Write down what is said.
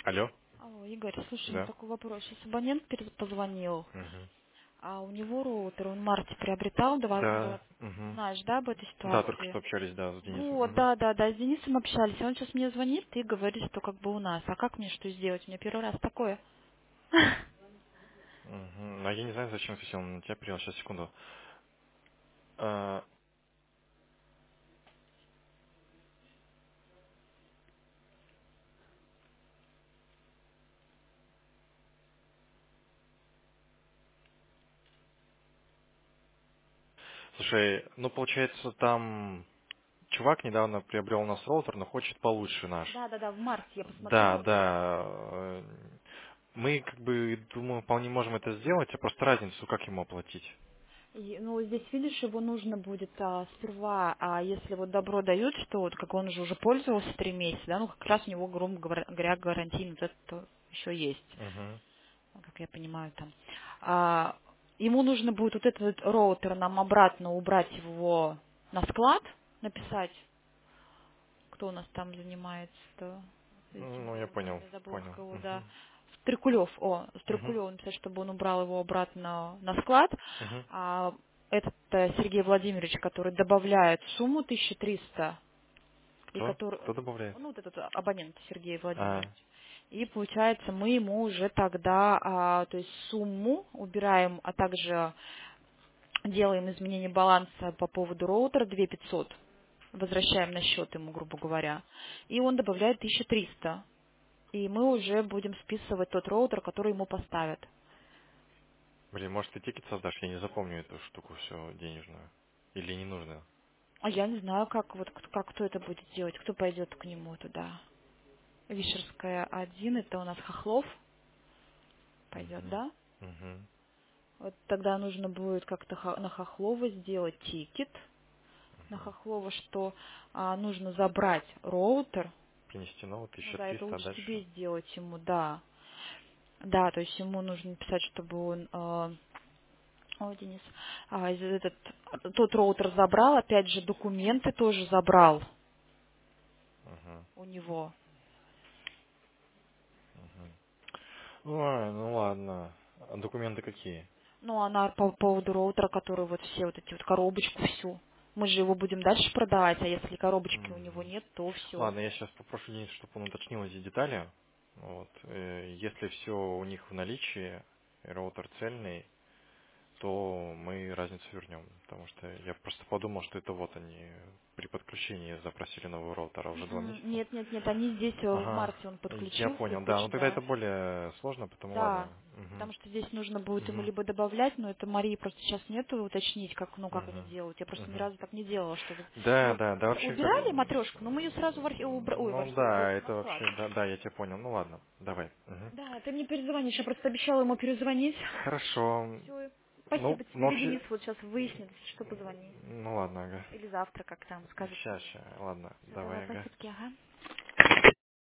Алло? Алло, Игорь, слушай, у меня Да. такой вопрос. Сейчас абонент позвонил, Мгм. а у него роутер, он в марте приобретал, Да. Мгм. знаешь, да, об этой Да, только ситуации? что общались, да, с Денисом. Вот, Мгм. да, с Денисом общались, и он сейчас мне звонит и говорит, что как бы у нас. А как мне что сделать? У меня первый раз такое. Мгм. А я не знаю, зачем хотел на тебя перевел. Сейчас, секунду. А, слушай, ну получается, там чувак недавно приобрел у нас роутер, но хочет получше наш. Да, в марте я Да, посмотрела. да. Мы, как бы, думаю, вполне можем это сделать, а просто разницу, как ему оплатить. Ну, здесь, видишь, его нужно будет сперва, если вот добро дают, что вот как он же уже пользовался 3 месяца, да, ну, как раз у него, грубо говоря, гарантийный вот это еще есть. Угу. Как я понимаю, там. Ему нужно будет вот этот роутер нам обратно убрать его на склад, написать, кто у нас там занимается этим Ну, я роутером, понял, я забыла, понял. как его, да. Угу. Угу. Стрекулев написать, чтобы он убрал его обратно на склад. Угу. А этот Сергей Владимирович, который добавляет сумму 1300, и Кто? который, Кто добавляет? ну, вот этот абонент Сергей А, Владимирович. И получается, мы ему уже тогда, то есть сумму убираем, а также делаем изменение баланса по поводу роутера 2500, возвращаем на счет ему, грубо говоря, и он добавляет 1300. И мы уже будем списывать тот роутер, который ему поставят. блин, может ты тикет создашь? Я не запомню эту штуку все денежную. Или не нужно? А я не знаю, как кто это будет делать, кто пойдет к нему туда. Вишерская 1, это у нас Хохлов пойдет, Угу. да? Угу. Вот тогда нужно будет как-то на Хохлова сделать тикет. На Хохлова, что нужно забрать роутер. Принести новый Ну да, это 1300, а лучше тебе дальше? сделать ему, да. Да, то есть ему нужно написать, чтобы он, ой, Денис, тот роутер забрал, опять же, документы тоже забрал Угу. у него. Угу. Ой, ну ладно. А документы какие? Ну, она по поводу роутера, который вот все вот эти вот коробочку всю. Мы же его будем дальше продавать, а если коробочки у него Мгм. нет, то все. Ладно, я сейчас попрошу Дениса, чтобы он уточнил эти детали. Вот. Если все у них в наличии, и роутер цельный, то мы разницу вернем. Потому что я просто подумал, что это вот они при подключении запросили новый роутер, а уже 2 месяца. Нет, они здесь в Ага, марте он я подключился, понял, да. Ну хочет, тогда да. это более сложно, потому ладно. Да, Угу. потому что здесь нужно будет ему Угу. либо добавлять, но это Марии просто сейчас нету уточнить, как они Угу. делают. Я просто ни Угу. разу так не делала, что вот Да, мы да, да, вообще как... убирали матрешку, но мы ее сразу в Ну архив, да, на это склад. вообще, да, да, я тебя понял. Ну ладно, давай. Мгм. Да, ты мне перезвонишь, я просто обещала ему перезвонить. Хорошо. Все, Ну, спасибо тебе. ну Или вообще... Денис вот сейчас выяснит, что позвони. Ну ладно, ага. Или завтра, как там скажет Ща, тебе. ладно, Все, давай, давай, ага. спасибо, ага.